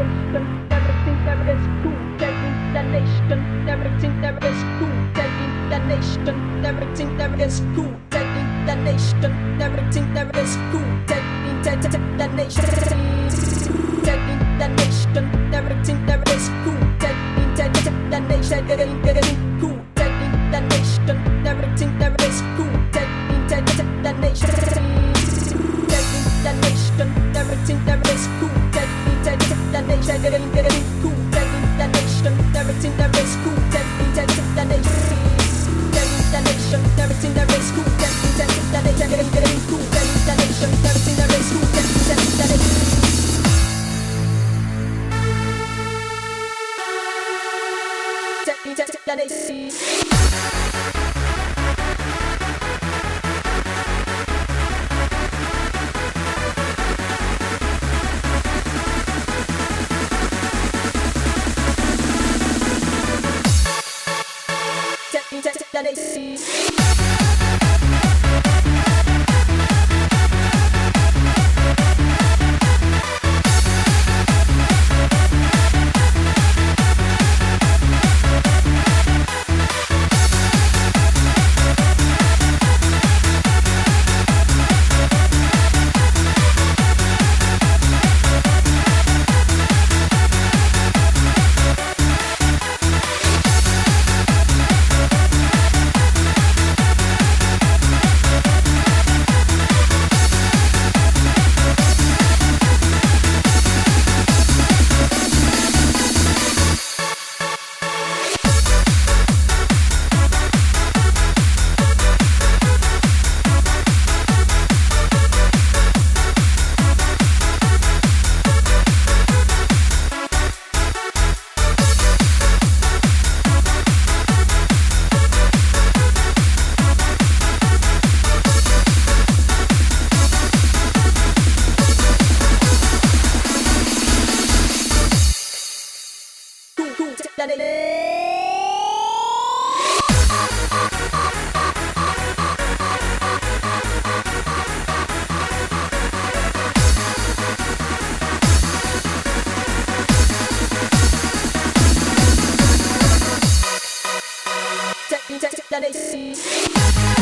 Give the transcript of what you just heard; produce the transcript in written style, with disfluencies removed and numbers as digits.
everything there is cool, taking the nation, everything there is cool, taking the nation, everything there is cool, taking the nation, everything there is cool, taking the nation, taking the nation, everything there is cool, taking the nation, everything cool, taking the nation, everything there is cool, taking the nation, taking the nation, everything there is cool, taking the nation, everything cool, taking the nation, everything there is cool, taking the nation, taking the nation, everything there is cool, taking the nation, everything cool, taking the nation, everything there is cool, taking the nation. Take the